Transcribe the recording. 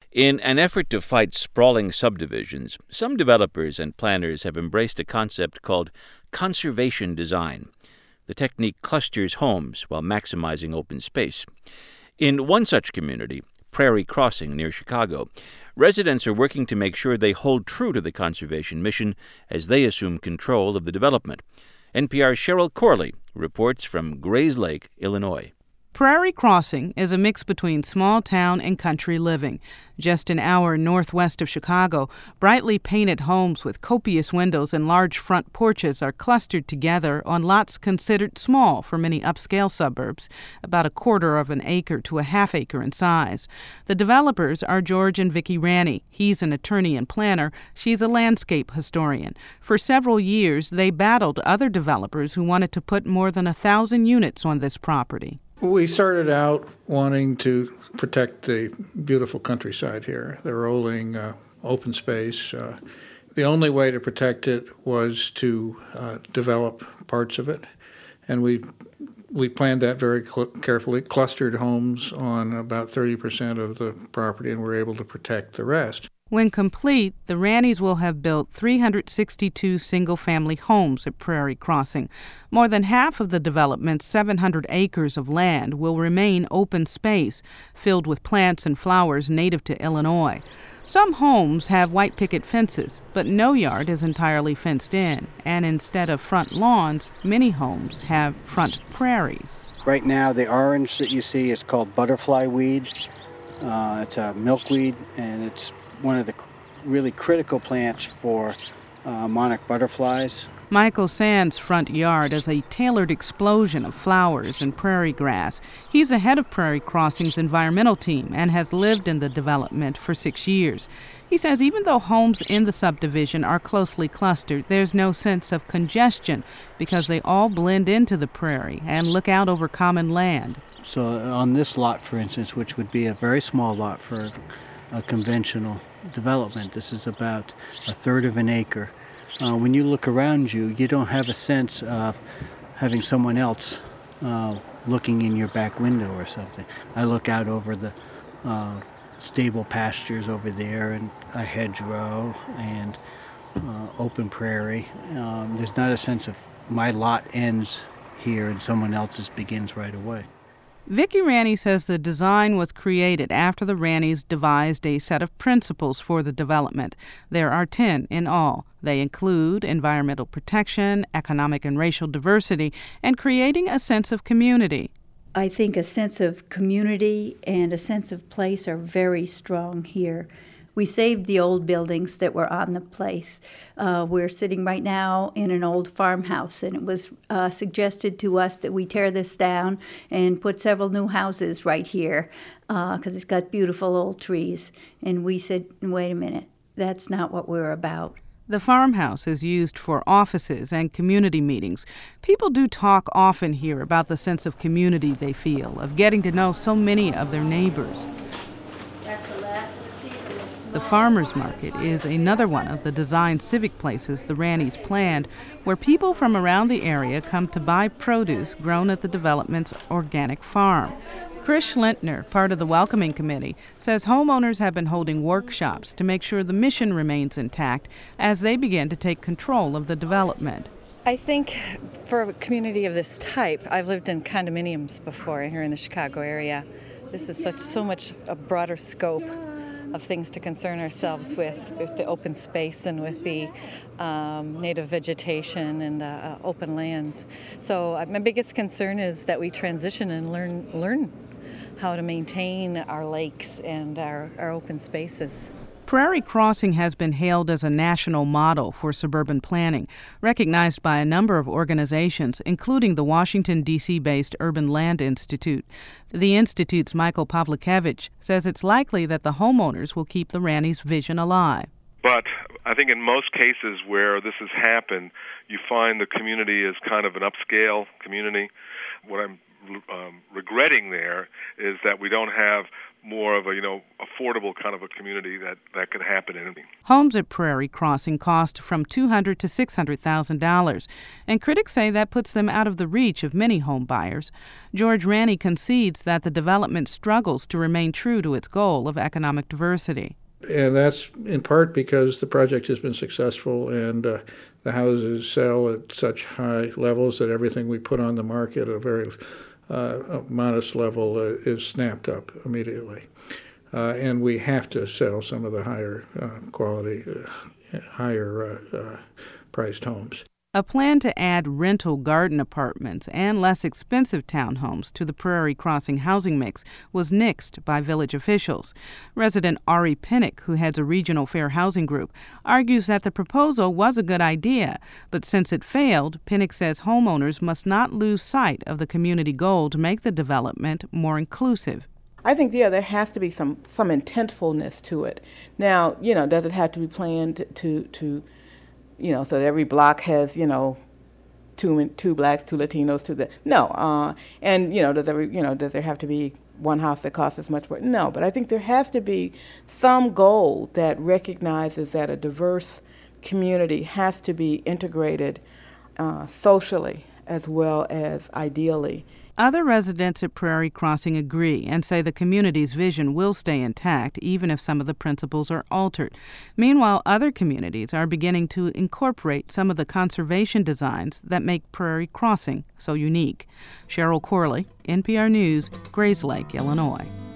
In an effort to fight sprawling subdivisions, some developers and planners have embraced a concept called conservation design. The technique clusters homes while maximizing open space. In one such community, Prairie Crossing near Chicago, residents are working to make sure they hold true to the conservation mission as they assume control of the development. NPR's Cheryl Corley reports from Grays Lake, Illinois. Prairie Crossing is a mix between small town and country living. Just an hour northwest of Chicago, brightly painted homes with copious windows and large front porches are clustered together on lots considered small for many upscale suburbs, about a quarter of an acre to a half acre in size. The developers are George and Vicki Ranney. He's an attorney and planner. She's a landscape historian. For several years, they battled other developers who wanted to put more than 1,000 units on this property. We started out wanting to protect the beautiful countryside here, the rolling open space. The only way to protect it was to develop parts of it, and we planned that very carefully, clustered homes on about 30% of the property, and were able to protect the rest. When complete, the Ranneys will have built 362 single-family homes at Prairie Crossing. More than half of the development's 700 acres of land will remain open space, filled with plants and flowers native to Illinois. Some homes have white picket fences, but no yard is entirely fenced in, and instead of front lawns, many homes have front prairies. Right now, the orange that you see is called butterfly weed. It's a milkweed, and it's one of the really critical plants for monarch butterflies. Michael Sand's front yard is a tailored explosion of flowers and prairie grass. He's the head of Prairie Crossing's environmental team and has lived in the development for 6 years. He says even though homes in the subdivision are closely clustered, there's no sense of congestion because they all blend into the prairie and look out over common land. So on this lot, for instance, which would be a very small lot for a conventional development, this is about a third of an acre. When you look around you, you don't have a sense of having someone else looking in your back window or something. I look out over the stable pastures over there and a hedgerow and open prairie. There's not a sense of my lot ends here and someone else's begins right away. Vicki Ranney says the design was created after the Ranneys devised a set of principles for the development. There are 10 in all. They include environmental protection, economic and racial diversity, and creating a sense of community. I think a sense of community and a sense of place are very strong here. We saved the old buildings that were on the place. We're sitting right now in an old farmhouse, and it was suggested to us that we tear this down and put several new houses right here because it's got beautiful old trees. And we said, wait a minute, that's not what we're about. The farmhouse is used for offices and community meetings. People do talk often here about the sense of community they feel, of getting to know so many of their neighbors. The farmers market is another one of the designed civic places the Ranneys planned, where people from around the area come to buy produce grown at the development's organic farm. Chris Schlintner, part of the welcoming committee, says homeowners have been holding workshops to make sure the mission remains intact as they begin to take control of the development. I think for a community of this type, I've lived in condominiums before here in the Chicago area. This is so much a broader scope of things to concern ourselves with the open space and with the native vegetation and open lands. So my biggest concern is that we transition and learn how to maintain our lakes and our open spaces. Prairie Crossing has been hailed as a national model for suburban planning, recognized by a number of organizations, including the Washington, D.C.-based Urban Land Institute. The Institute's Michael Pawlikevich says it's likely that the homeowners will keep the Ranneys' vision alive. But I think in most cases where this has happened, you find the community is kind of an upscale community. What I'm regretting there is that we don't have more of a, affordable kind of a community that could happen in. Homes at Prairie Crossing cost from $200,000 to $600,000, and critics say that puts them out of the reach of many home buyers. George Ranney concedes that the development struggles to remain true to its goal of economic diversity. And that's in part because the project has been successful and the houses sell at such high levels that everything we put on the market at a very modest level is snapped up immediately. And we have to sell some of the higher quality, higher priced homes. A plan to add rental garden apartments and less expensive townhomes to the Prairie Crossing housing mix was nixed by village officials. Resident Ari Pinnock, who heads a regional fair housing group, argues that the proposal was a good idea, but since it failed, Pinnock says homeowners must not lose sight of the community goal to make the development more inclusive. I think, there has to be some intentfulness to it. Now, does it have to be planned to so that every block has, two blacks, two Latinos, no. And, does there have to be one house that costs as much? No, but I think there has to be some goal that recognizes that a diverse community has to be integrated socially as well as ideally. Other residents at Prairie Crossing agree and say the community's vision will stay intact even if some of the principles are altered. Meanwhile, other communities are beginning to incorporate some of the conservation designs that make Prairie Crossing so unique. Cheryl Corley, NPR News, Grayslake, Illinois.